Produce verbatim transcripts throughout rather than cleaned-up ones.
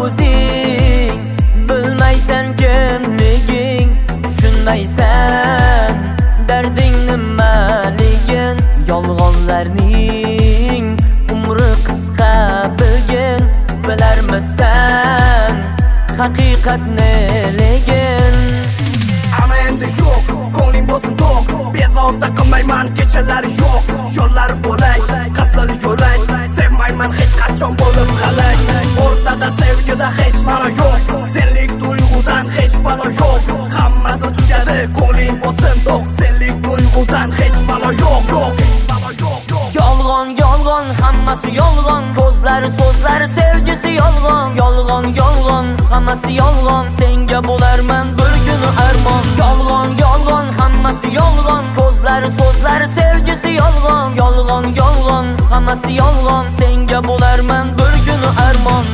o'zing bilmaysan kimliging, tushunmaysan darding nimaligin. Yolg'onlarning umri qisqa bilgin, bilarmisan haqiqat neligin. Ana endi yo'q, ko'ngling bo'lsin to'q, bezovta qilmayman kechalari yo'q. Yo'llar bo'lay, qasal yo'lay, sevmayman hech qachon bo'lib qalay. O'rtada sevgida hech ma'no yo'q, senlik tuyg'udan hech balo yo'q. Hammasi tugadi, ko'ngling bo'lsin to'q, senlik tuyg'udan hech balo yo'q, yo'q, hech balo yo'q, yo'q. Yolg'on, yolg'on, hammasi yolg'on, ko'zlari, so'zlari, sevgisi yolg'on. Yolg'on, yolg'on, hammasi yolg'on, senga bo'larman bir kuni armon. Yolg'on, yolg'on, hammasi yolg'on, ko'zlari, so'zlari, sevgisi yolg'on. Yolg'on, yolg'on, hammasi yolg'on, senga bo'larman bir kuni armon.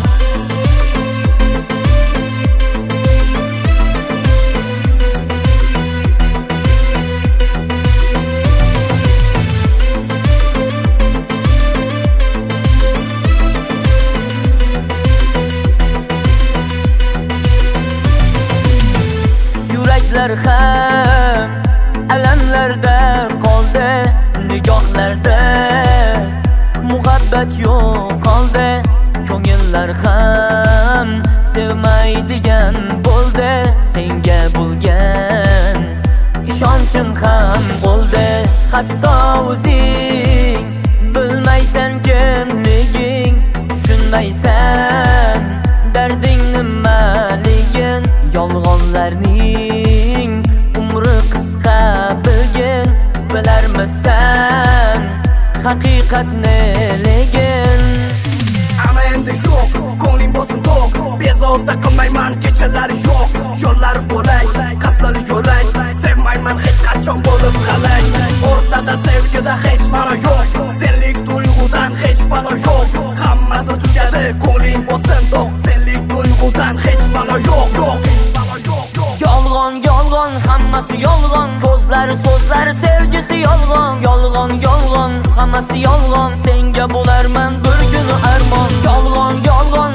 Yuraklar ham alamlarda qoldi, nigohlarda muhabbat yo'qoldi. Ko'ngillar ham sevmaydigan bo'ldi, senga bo'lgan ishonchim ham o'ldi. Hatto o'zing bilmaysan kimliging, tushunmaysan darding nimaligin. Yolg'onlarning umri qisqa bilgin, bilarmisan haqiqat neligin. Ana endi yo'q, ko'ngling bo'lsin to'q, bezovta qilmayman kechalari yo'q. Yo'llar bo'lay, qasal yo'lay, sevmayman hech qachon bo'lib qalay. O'rtada sevgida hech ma'no yo'q, senlik tuyg'udan hech balo yo'q. Hammasi tugadi, ko'ngling bo'lsin to'q, senlik tuyg'udan hech balo yo'q, yo'q, hech balo yo'q, yo'q. Yolg'on, yolg'on, hammasi yolg'on, ko'zlari, so'zlari, sevgisi yolg'on. Yolg'on, yolg'on, hammasi yolg'on, senga bo'larman bir kuni armon. Yolg'on, yolg'on,